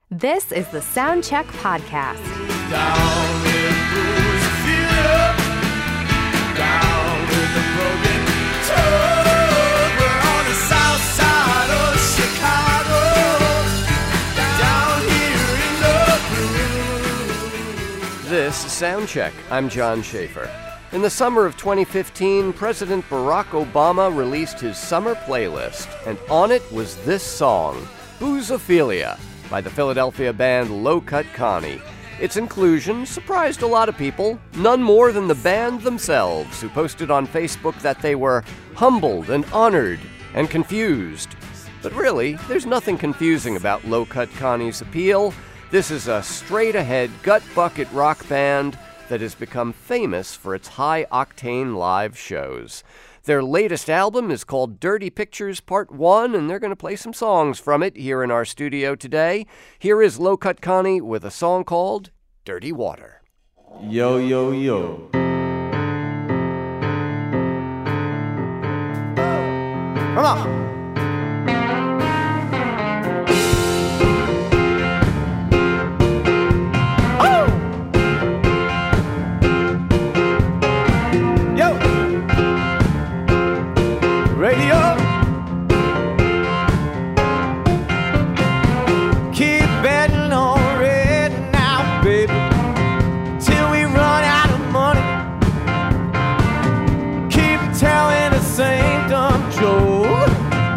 This is the Soundcheck Podcast. Down with Booze-A-Philia, down with the broken toad. We're on the south side of Chicago, down here in the blues. This is Soundcheck. I'm John Schaefer. In the summer of 2015, President Barack Obama released his summer playlist, and on it was this song, Booze-A-Philia, by the Philadelphia band Low Cut Connie. Its inclusion surprised a lot of people, none more than the band themselves, who posted on Facebook that they were humbled and honored and confused. But really, there's nothing confusing about Low Cut Connie's appeal. This is a straight-ahead, gut-bucket rock band that has become famous for its high-octane live shows. Their latest album is called Dirty Pictures Part 1, and they're going to play some songs from it here in our studio today. Here is Low Cut Connie with a song called Dirty Water. Yo, yo, yo. Come on! Radio. Keep betting on red now, baby, till we run out of money. Keep telling the same dumb joke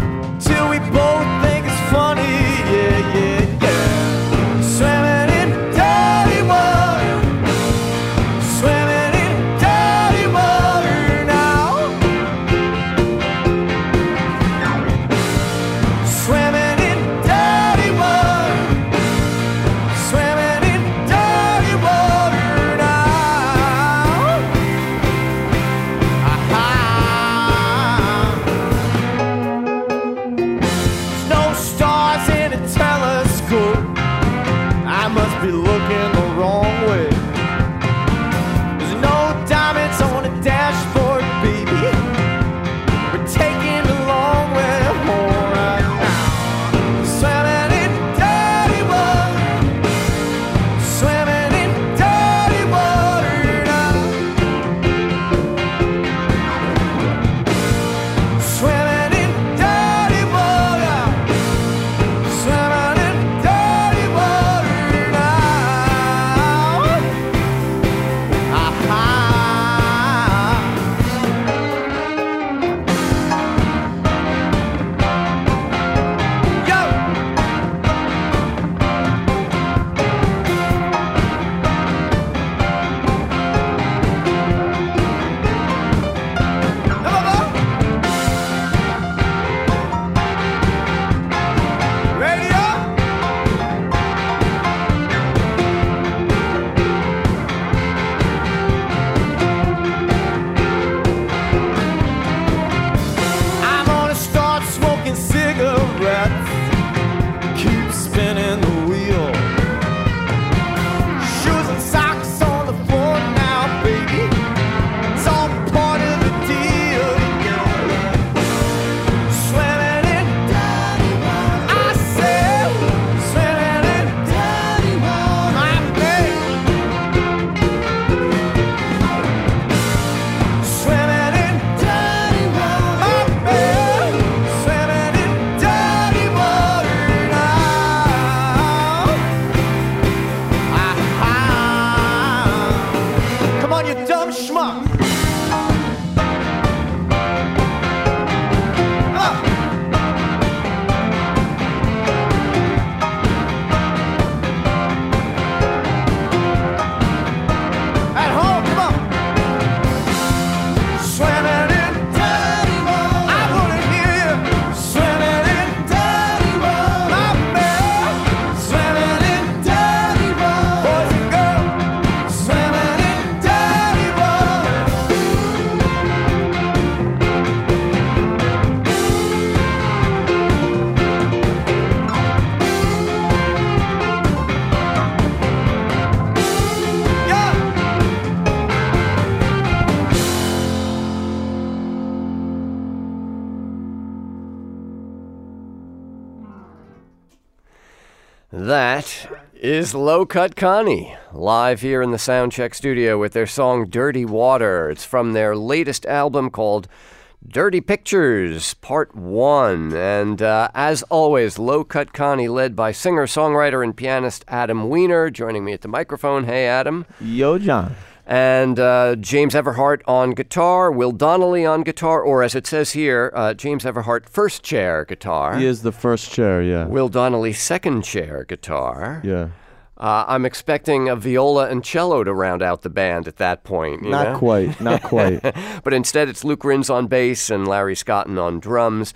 That is Low Cut Connie, live here in the Soundcheck studio with their song Dirty Water. It's from their latest album called Dirty Pictures, Part 1. And as always, Low Cut Connie, led by singer, songwriter, and pianist Adam Weiner, joining me at the microphone. Hey, Adam. Yo, John. And James Everhart on guitar, Will Donnelly on guitar, or as it says here, James Everhart first chair guitar. He is the first chair, yeah. Will Donnelly second chair guitar. Yeah. I'm expecting a viola and cello to round out the band at that point. Not quite. But instead it's Luke Rins on bass and Larry Scotton on drums.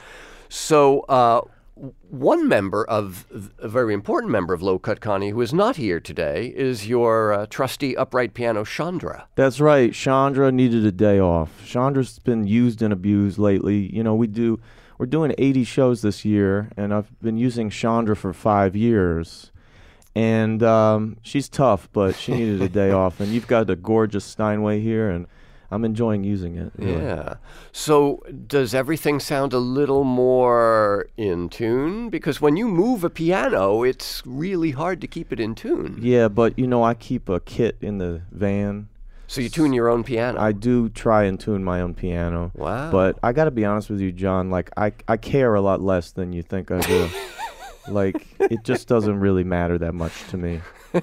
So one member of, a very important member of Low Cut Connie who is not here today is your trusty upright piano, Chandra. That's right. Chandra needed a day off. Chandra's been used and abused lately. You know, we're doing 80 shows this year, and I've been using Chandra for 5 years. And she's tough, but she needed a day off. And you've got a gorgeous Steinway here, and I'm enjoying using it. Yeah. So does everything sound a little more in tune? Because when you move a piano, it's really hard to keep it in tune. Yeah, but, you know, I keep a kit in the van. So you tune your own piano? I do try and tune my own piano. Wow. But I got to be honest with you, John, like, I care a lot less than you think I do. Like, it just doesn't really matter that much to me.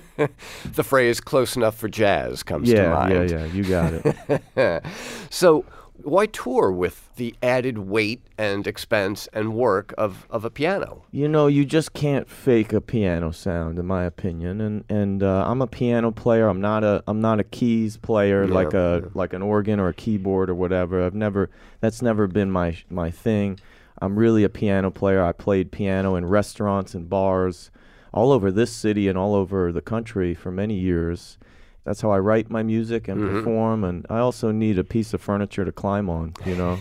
The phrase close enough for jazz comes to mind. Yeah, you got it. So why tour with the added weight and expense and work of a piano? You know, you just can't fake a piano sound, in my opinion. And I'm a piano player. I'm not a keys player like an organ or a keyboard or whatever. That's never been my thing. I'm really a piano player. I played piano in restaurants and bars all over this city and all over the country for many years. That's how I write my music and perform. And I also need a piece of furniture to climb on, you know,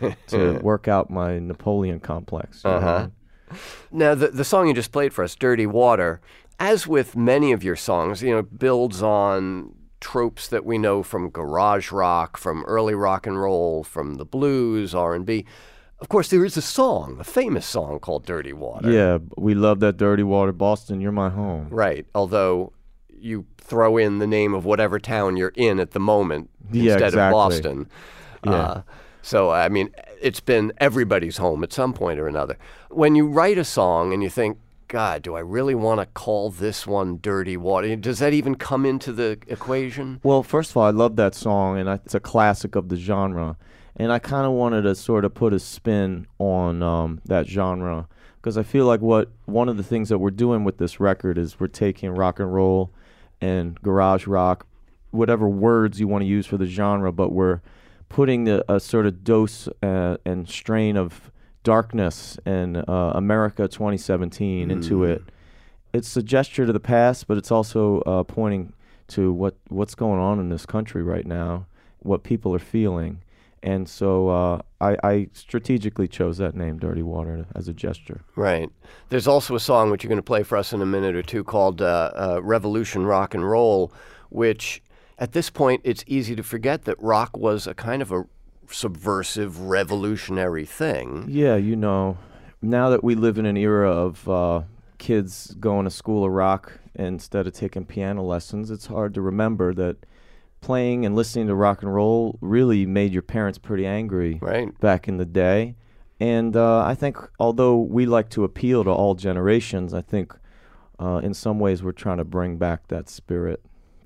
to work out my Napoleon complex. You know? Now, the song you just played for us, Dirty Water, as with many of your songs, you know, builds on tropes that we know from garage rock, from early rock and roll, from the blues, R&B. Of course, there is a famous song called Dirty Water. Yeah, we love that Dirty Water. Boston, you're my home. Right, although you throw in the name of whatever town you're in at the moment instead of Boston. Yeah. So, I mean, it's been everybody's home at some point or another. When you write a song and you think, God, do I really want to call this one Dirty Water? Does that even come into the equation? Well, first of all, I love that song, and it's a classic of the genre. And I kind of wanted to sort of put a spin on that genre, because I feel like one of the things that we're doing with this record is we're taking rock and roll and garage rock, whatever words you want to use for the genre, but we're putting a sort of dose and strain of darkness and America 2017 into it. It's a gesture to the past, but it's also pointing to what's going on in this country right now, what people are feeling. And so I strategically chose that name, Dirty Water, as a gesture. Right. There's also a song which you're going to play for us in a minute or two called Revolution Rock and Roll, which at this point it's easy to forget that rock was a kind of a subversive, revolutionary thing. Yeah, you know, now that we live in an era of kids going to school of rock instead of taking piano lessons, it's hard to remember that playing and listening to rock and roll really made your parents pretty angry back in the day. And I think although we like to appeal to all generations, I think in some ways we're trying to bring back that spirit.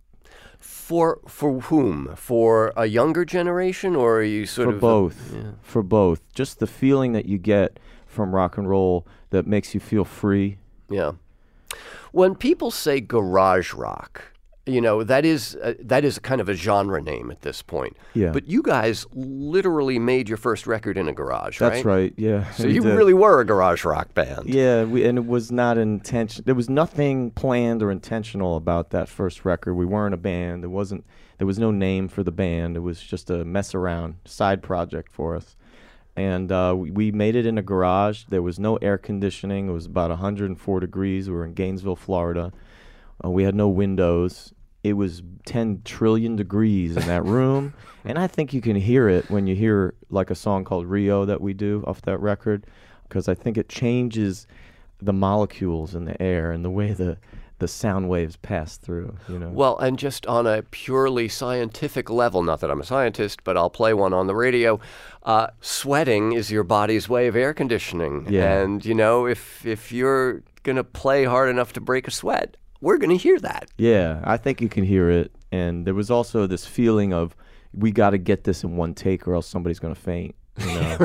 For whom? For a younger generation, or are you sort of... For both. For both. Just the feeling that you get from rock and roll that makes you feel free. Yeah. When people say garage rock, you know, that is kind of a genre name at this point. Yeah. But you guys literally made your first record in a garage, right? That's right, yeah. So you really were a garage rock band. Yeah, and it was not intentional. There was nothing planned or intentional about that first record. We weren't a band. There was no name for the band. It was just a mess around side project for us. And we made it in a garage. There was no air conditioning. It was about 104 degrees. We were in Gainesville, Florida. We had no windows. It was 10 trillion degrees in that room. And I think you can hear it when you hear like a song called Rio that we do off that record, because I think it changes the molecules in the air and the way the sound waves pass through, you know. Well, and just on a purely scientific level, not that I'm a scientist, but I'll play one on the radio, sweating is your body's way of air conditioning. Yeah. And, you know, if you're going to play hard enough to break a sweat, we're going to hear that. Yeah, I think you can hear it. And there was also this feeling of, we got to get this in one take or else somebody's going to faint. You know?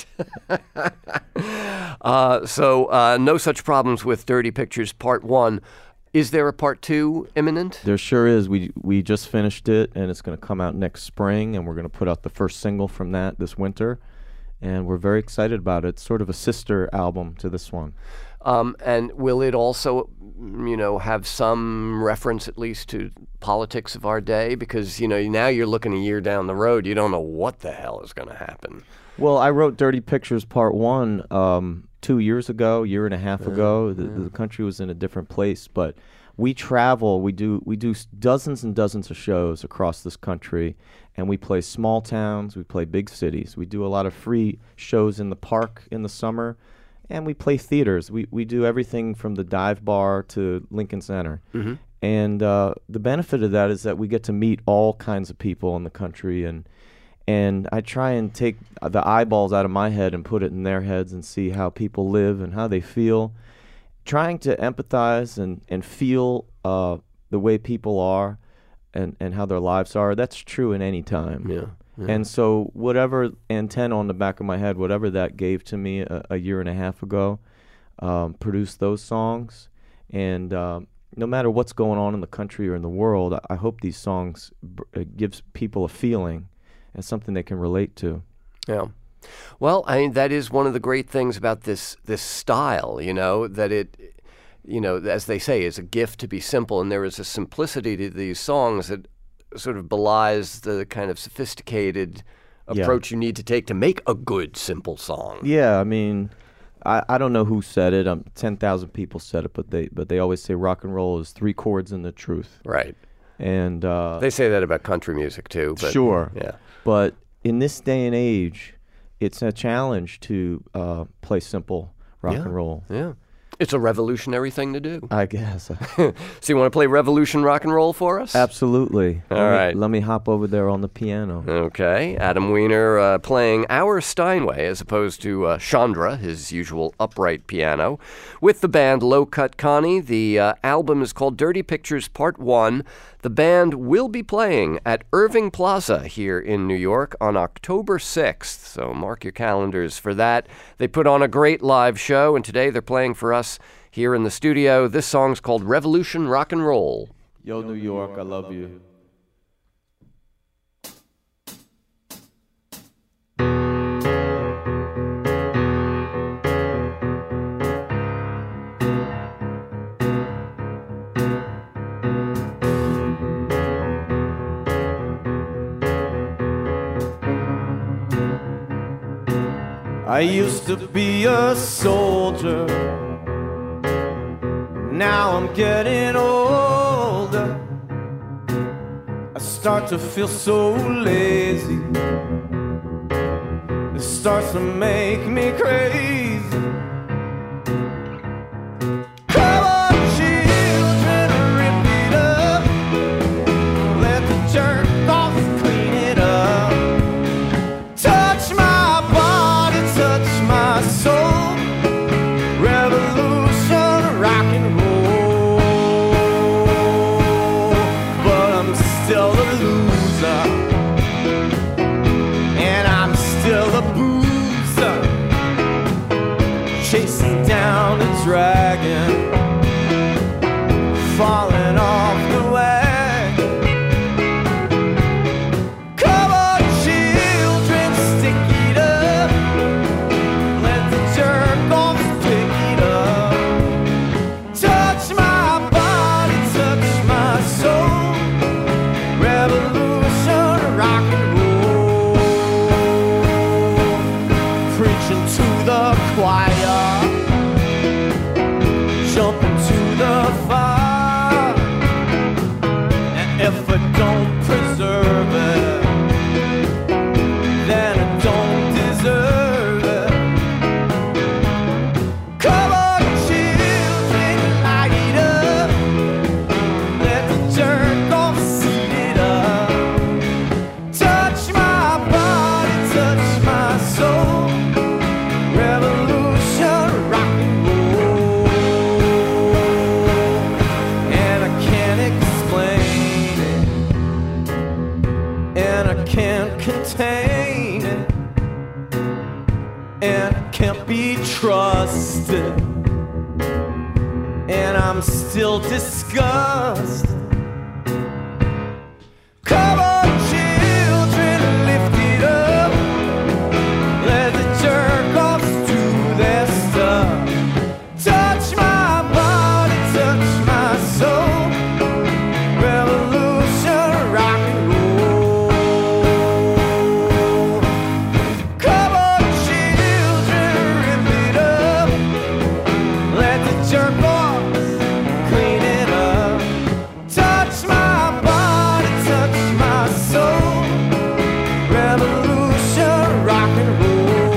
Right. So no such problems with Dirty Pictures Part 1. Is there a Part 2 imminent? There sure is. We just finished it, and it's going to come out next spring, and we're going to put out the first single from that this winter. And we're very excited about it. It's sort of a sister album to this one. And will it also, you know, have some reference at least to politics of our day? Because, you know, now you're looking a year down the road. You don't know what the hell is going to happen. Well, I wrote Dirty Pictures Part 1 2 years ago, year and a half ago. The country was in a different place, but we travel. We do dozens and dozens of shows across this country, and we play small towns. We play big cities. We do a lot of free shows in the park in the summer, and we play theaters. We do everything from the Dive Bar to Lincoln Center. Mm-hmm. And the benefit of that is that we get to meet all kinds of people in the country, and I try and take the eyeballs out of my head and put it in their heads and see how people live and how they feel. Trying to empathize and feel the way people are and how their lives are, that's true in any time. Yeah. And so whatever antenna on the back of my head, whatever that gave to me a year and a half ago, produced those songs. And no matter what's going on in the country or in the world, I hope these songs gives people a feeling and something they can relate to. Yeah. Well, I mean, that is one of the great things about this style, you know, that it, you know, as they say, is a gift to be simple. And there is a simplicity to these songs that sort of belies the kind of sophisticated approach you need to take to make a good, simple song. Yeah, I mean, I don't know who said it. 10,000 people said it, but they always say rock and roll is 3 chords and the truth. Right. And they say that about country music too. But, sure. Yeah. But in this day and age, it's a challenge to play simple rock and roll. Yeah. It's a revolutionary thing to do. I guess. So you want to play Revolution Rock and Roll for us? Absolutely. All right. Let me hop over there on the piano. Okay. Adam Weiner playing our Steinway as opposed to Chandra, his usual upright piano. With the band Low Cut Connie, the album is called Dirty Pictures Part 1. The band will be playing at Irving Plaza here in New York on October 6th, so mark your calendars for that. They put on a great live show, and today they're playing for us here in the studio. This song's called Revolution Rock and Roll. Yo, New York, I love you. I used to be a soldier, now I'm getting older. I start to feel so lazy, it starts to make me crazy. Come on, children, rip it up, let the jerk off clean it up. Touch my body, touch my soul, revolution, rock and roll. But I'm still a loser, and I'm still a boozer, chasing down a dragon, falling off the wagon. Come on, children, stick it up, let the jerk off pick it up. Touch my body, touch my soul, revolution, rock and roll. Preaching to the choir, jumping to the fire, and if I don't preserve it, then I don't deserve it. Come on, children. busted, and I'm still disgusted. Come on, children, lift it up. Let the jerk-offs do their stuff. Touch my body, touch my soul. Revolution, rock and roll. Come on, children, rip it up. Let the jerk-offs clean it up. Touch my body, touch my soul. Revolution, rock and roll.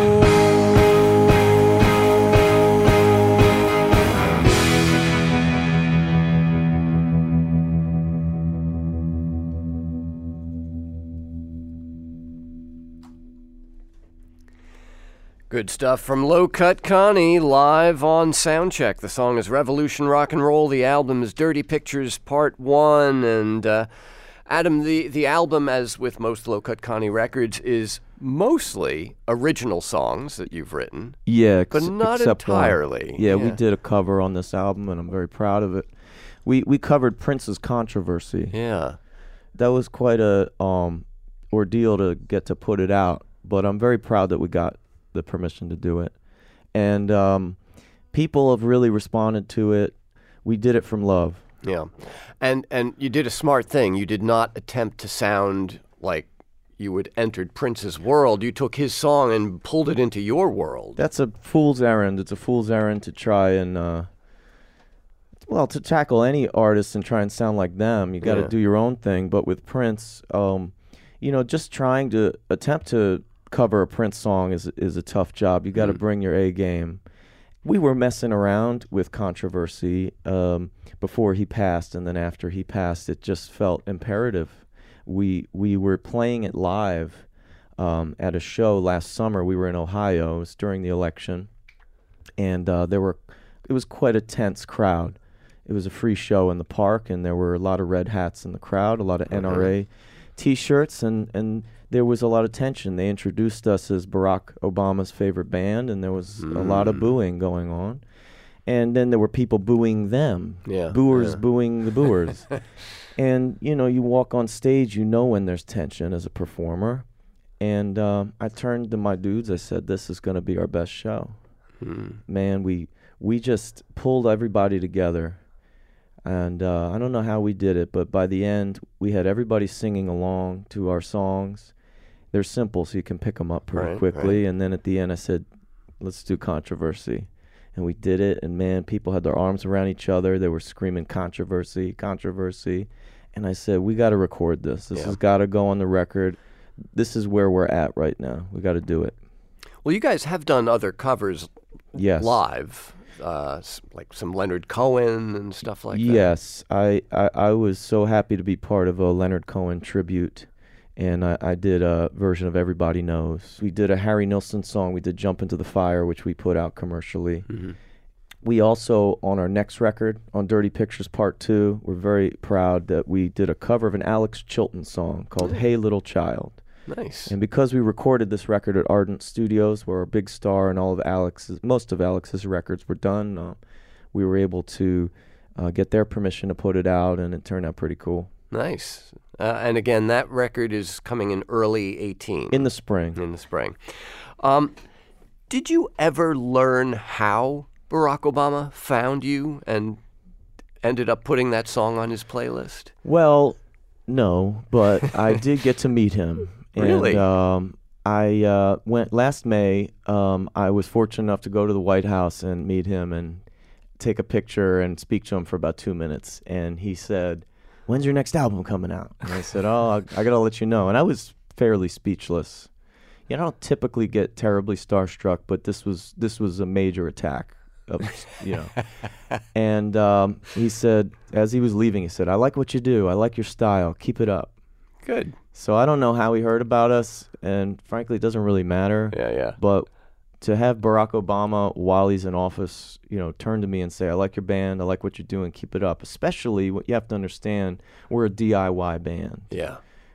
Good stuff from Low Cut Connie live on Soundcheck. The song is Revolution Rock and Roll. The album is Dirty Pictures Part 1. And Adam, the album, as with most Low Cut Connie records, is mostly original songs that you've written. Yeah, but not except one. entirely. Yeah, we did a cover on this album, and I'm very proud of it. We covered Prince's Controversy. Yeah. That was quite a ordeal to get to put it out, but I'm very proud that we got the permission to do it. And people have really responded to it. We did it from love. Yeah. And you did a smart thing. You did not attempt to sound like you had entered Prince's world. You took his song and pulled it into your world. That's a fool's errand. It's a fool's errand to try and, to tackle any artist and try and sound like them. You got to do your own thing. But with Prince, just trying to attempt to cover a Prince song is a tough job. You got to bring your A game. We were messing around with Controversy before he passed, and then after he passed, it just felt imperative. We were playing it live at a show last summer. We were in Ohio. It was during the election, and it was quite a tense crowd. It was a free show in the park, and there were a lot of red hats in the crowd, a lot of NRA T-shirts, and there was a lot of tension. They introduced us as Barack Obama's favorite band, and there was a lot of booing going on. And then there were people booing them. Booers booing the booers. And, you walk on stage, when there's tension as a performer. And I turned to my dudes, I said, this is going to be our best show. Man, we just pulled everybody together. And I don't know how we did it, but by the end, we had everybody singing along to our songs. They're simple, so you can pick them up pretty quickly. Right. And then at the end, I said, let's do Controversy. And we did it, and man, people had their arms around each other. They were screaming, Controversy, Controversy. And I said, we got to record this. This has got to go on the record. This is where we're at right now. We got to do it. Well, you guys have done other covers live. Like some Leonard Cohen and stuff like that. Yes, I was so happy to be part of a Leonard Cohen tribute, and I did a version of Everybody Knows. We did a Harry Nilsson song. We did Jump Into the Fire, which we put out commercially. We also, on our next record, on Dirty Pictures Part 2, we're very proud that we did a cover of an Alex Chilton song called Hey Little Child. Nice. And because we recorded this record at Ardent Studios, where a big star and most of Alex's records were done, we were able to get their permission to put it out, and it turned out pretty cool. Nice. And again, that record is coming in early 18. In the spring. Did you ever learn how Barack Obama found you and ended up putting that song on his playlist? Well, no, but I did get to meet him. Really? And I went last May. I was fortunate enough to go to the White House and meet him and take a picture and speak to him for about 2 minutes. And he said, "When's your next album coming out?" And I said, "Oh, I got to let you know." And I was fairly speechless. I don't typically get terribly starstruck, but this was a major attack. And he said, as he was leaving, he said, "I like what you do. I like your style. Keep it up." Good. So I don't know how he heard about us, and frankly, it doesn't really matter. Yeah. But to have Barack Obama, while he's in office, turn to me and say, "I like your band. I like what you're doing. Keep it up." Especially, what you have to understand, we're a DIY band. Yeah.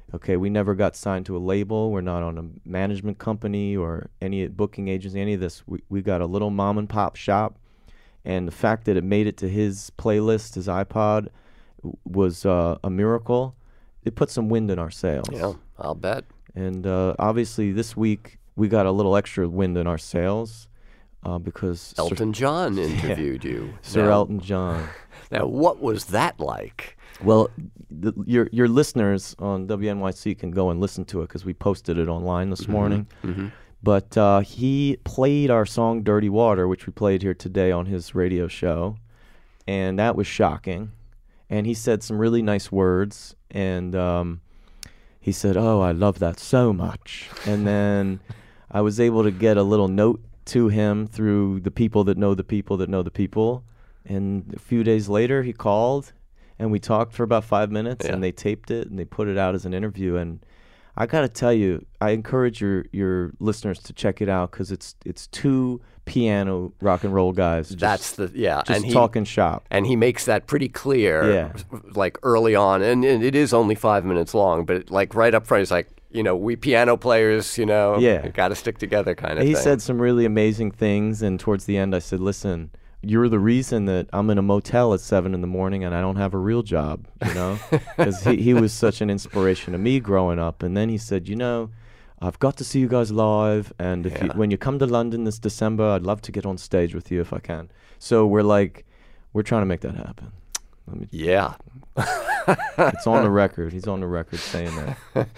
Okay, we never got signed to a label. We're not on a management company or any booking agency, any of this. We got a little mom and pop shop, and the fact that it made it to his playlist, his iPod, was a miracle. It put some wind in our sails. Yeah, I'll bet. And obviously this week we got a little extra wind in our sails because Elton John interviewed you. Sir Now- Elton John. Now, what was that like? Well, your listeners on WNYC can go and listen to it because we posted it online this morning. Mm-hmm. But he played our song Dirty Water, which we played here today on his radio show, and that was shocking. And he said some really nice words, and he said, "Oh, I love that so much." And then I was able to get a little note to him through the people that know the people that know the people. And a few days later, he called, and we talked for about 5 minutes, Yeah. and they taped it, and they put it out as an interview. And I got to tell you, I encourage your listeners to check it out because it's two piano rock and roll guys. Just just talking shop. And he makes that pretty clear, Yeah. like early on. And it is only 5 minutes long, but like right up front, he's like, we piano players, Yeah. got to stick together kind of He thing. said some really amazing things, and towards the end, I said, "Listen, you're the reason that I'm in a motel at 7 a.m. and I don't have a real job," because he was such an inspiration to me growing up. And then he said, "I've got to see you guys live, and when you come to London this December, I'd love to get on stage with you if I can." So we're trying to make that happen. Yeah. It's on the record. He's on the record saying that.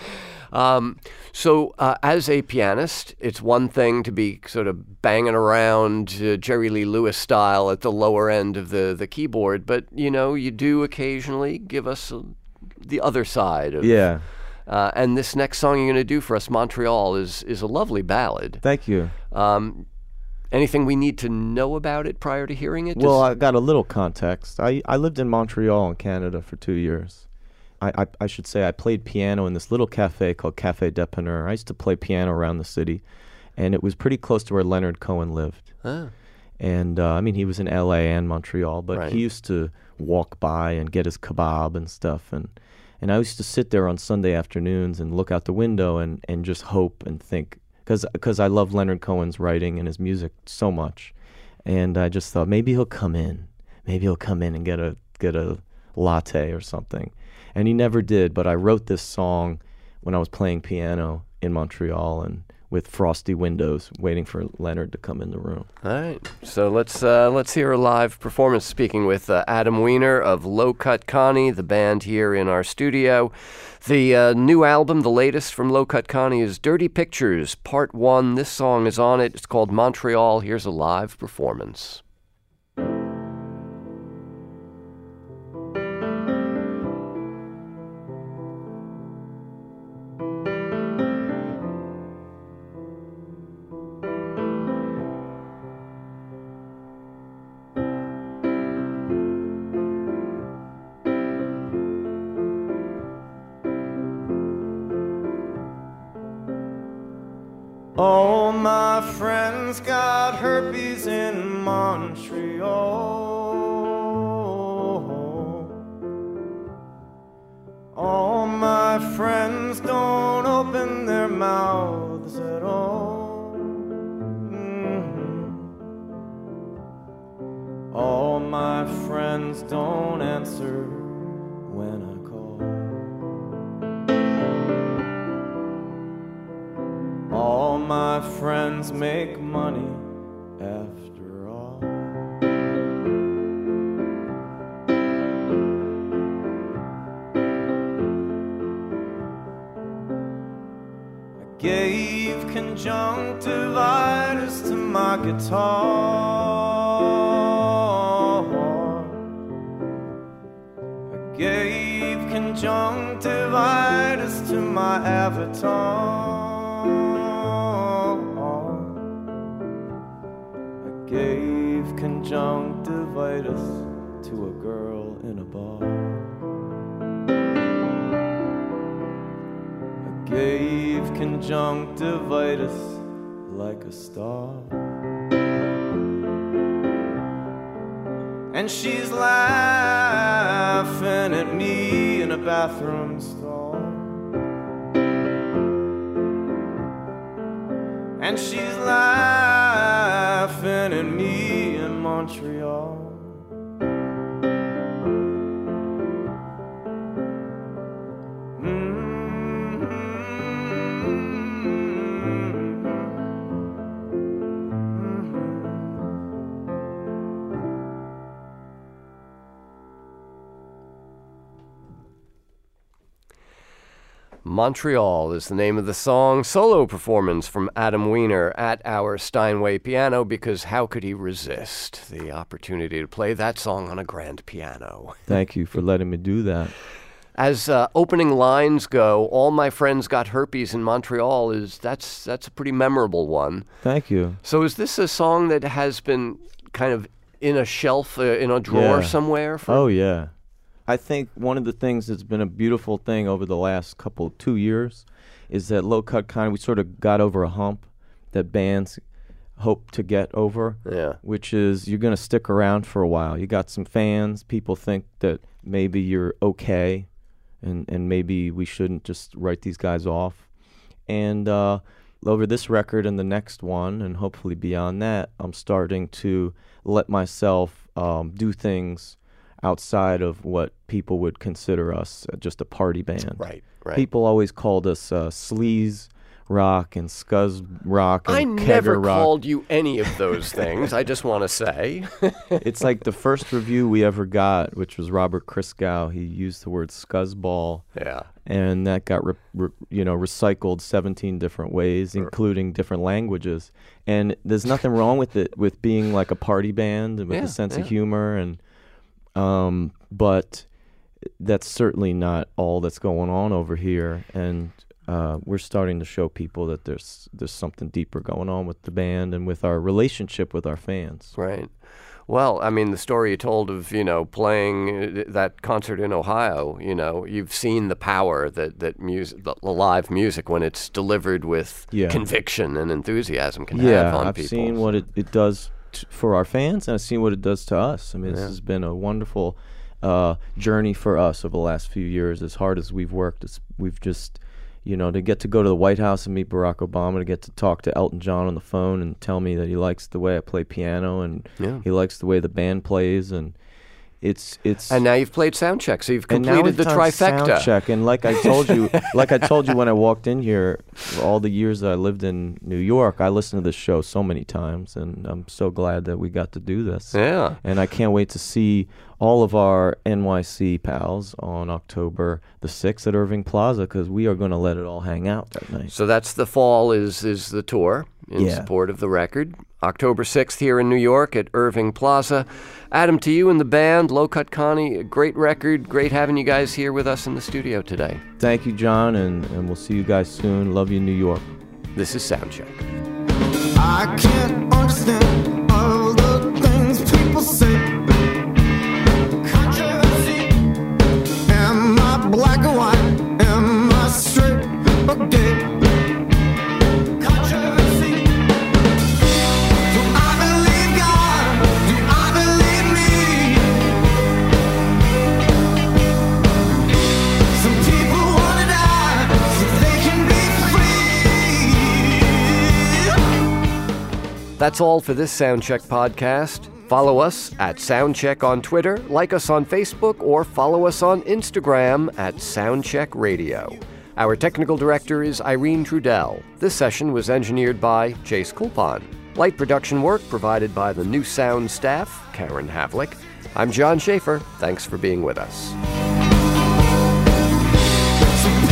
So as a pianist, it's one thing to be sort of banging around Jerry Lee Lewis style at the lower end of the keyboard, but, you do occasionally give us the other side of Yeah. and this next song you're going to do for us, Montreal, is a lovely ballad. Thank you. Anything we need to know about it prior to hearing it? Well, I got a little context. I lived in Montreal in Canada for 2 years. I should say I played piano in this little cafe called Café Dépanneur. I used to play piano around the city, and it was pretty close to where Leonard Cohen lived. And, he was in L.A. and Montreal, but Right. he used to walk by and get his kebab and stuff. And I used to sit there on Sunday afternoons and look out the window and just hope and think, because I love Leonard Cohen's writing and his music so much. And I just thought, maybe he'll come in. Maybe he'll come in and get a latte or something. And he never did, but I wrote this song when I was playing piano in Montreal and with frosty windows, waiting for Leonard to come in the room. All right, so let's hear a live performance. Speaking with Adam Weiner of Low Cut Connie, the band here in our studio. The new album, the latest from Low Cut Connie, is Dirty Pictures, Part 1. This song is on it. It's called Montreal. Here's a live performance. All my friends got herpes in Montreal. All my friends don't open their mouths at all. All my friends don't answer when I call. All my friends make money after all. I gave conjunctivitis to my guitar. I gave conjunctivitis to my avatar. Gave conjunctivitis to a girl in a bar. I gave conjunctivitis like a star. And she's laughing at me in a bathroom stall. and she's laughing at me in Montreal. Montreal is the name of the song. Solo performance from Adam Weiner at our Steinway piano, because how could he resist the opportunity to play that song on a grand piano? Thank you for letting me do that. As opening lines go, all my friends got herpes in Montreal, that's a pretty memorable one. Thank you. So is this a song that has been kind of in a shelf, in a drawer somewhere? Oh, yeah. I think one of the things that's been a beautiful thing over the last 2 years is that Low Cut Connie, we sort of got over a hump that bands hope to get over, which is you're going to stick around for a while. You got some fans. People think that maybe you're okay, and maybe we shouldn't just write these guys off. And over this record and the next one, and hopefully beyond that, I'm starting to let myself do things outside of what people would consider us just a party band. Right. People always called us sleaze rock and scuzz rock and I kegger never rock. called you any of those things, I just want to say. It's like the first review we ever got, which was Robert Christgau. He used the word scuzzball. Yeah. And that got recycled 17 different ways, including different languages. And there's nothing wrong with it, with being like a party band and with a sense of humor, and but that's certainly not all that's going on over here. And we're starting to show people that there's something deeper going on with the band and with our relationship with our fans. Right. Well, I mean, the story you told of, playing that concert in Ohio, you've seen the power that music, the live music, when it's delivered with conviction and enthusiasm, can have on people. I've seen what it does for our fans, and I've seen what it does to us. I mean, this has been a wonderful journey for us over the last few years. As hard as we've worked, we've just, to get to go to the White House and meet Barack Obama, to get to talk to Elton John on the phone and tell me that he likes the way I play piano and he likes the way the band plays, and it's and now you've played Soundcheck, so you've completed the trifecta. Soundcheck, and like I told you, when I walked in here, all the years that I lived in New York, I listened to this show so many times, and I'm so glad that we got to do this. Yeah, and I can't wait to see all of our NYC pals on October the 6th at Irving Plaza, because we are going to let it all hang out that night. So that's the fall is the tour in support of the record. October 6th here in New York at Irving Plaza. Adam, to you and the band, Low Cut Connie, a great record. Great having you guys here with us in the studio today. Thank you, John, and we'll see you guys soon. Love you, New York. This is Soundcheck. I can't understand all the things people say. Controversy. Am I black or white? Am I straight or gay? Controversy. Do I believe God? Do I believe me? Some people wanna die so they can be free. That's all for this Soundcheck podcast. Follow us at Soundcheck on Twitter, like us on Facebook, or follow us on Instagram at Soundcheck Radio. Our technical director is Irene Trudell. This session was engineered by Chase Kulpon. Light production work provided by the New Sound staff, Karen Havlick. I'm John Schaefer. Thanks for being with us.